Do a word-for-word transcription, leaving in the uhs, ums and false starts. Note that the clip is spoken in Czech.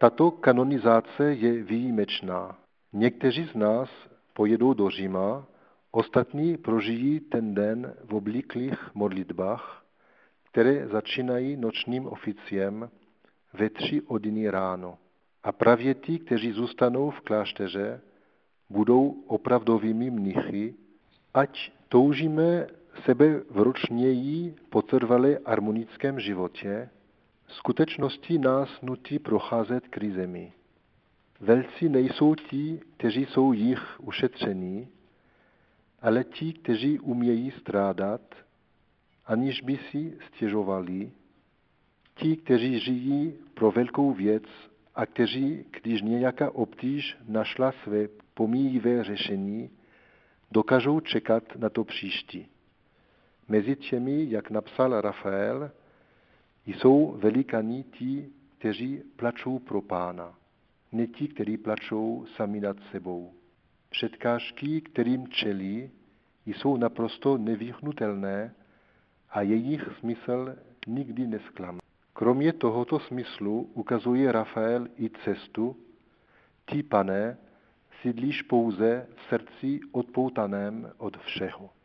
Tato kanonizace je výjimečná. Někteří z nás pojedou do Říma, ostatní prožijí ten den v obvyklých modlitbách, které začínají nočním oficiem ve tři hodiny ráno. A právě ti, kteří zůstanou v klášteře, budou opravdovými mnichy, ať toužíme sebevročněji po trvale harmonickém životě, skutečnosti nás nutí procházet krizemi. Velcí nejsou ti, kteří jsou jich ušetření, ale ti, kteří umějí strádat, aniž by si stěžovali, ti, kteří žijí pro velkou věc a kteří, když nějaká obtíž našla své pomíjivé řešení, dokážou čekat na to příští. Mezi těmi, jak napsal Rafael, jsou velikáni ti, kteří plačou pro Pána, ne ti, kteří plačou sami nad sebou. Překážky, kterým čelí, jsou naprosto nevyhnutelné a jejich smysl nikdy nesklame. Kromě tohoto smyslu ukazuje Rafael i cestu, ty, Pane, sídlíš pouze v srdci odpoutaném od všeho.